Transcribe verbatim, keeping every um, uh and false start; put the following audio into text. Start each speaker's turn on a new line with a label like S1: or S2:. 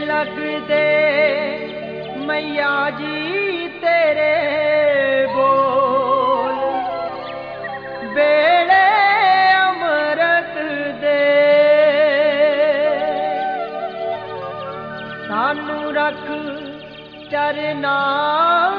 S1: लगदे मैया जी तेरे बोल बेड़े अमृत दे सानू रख चरना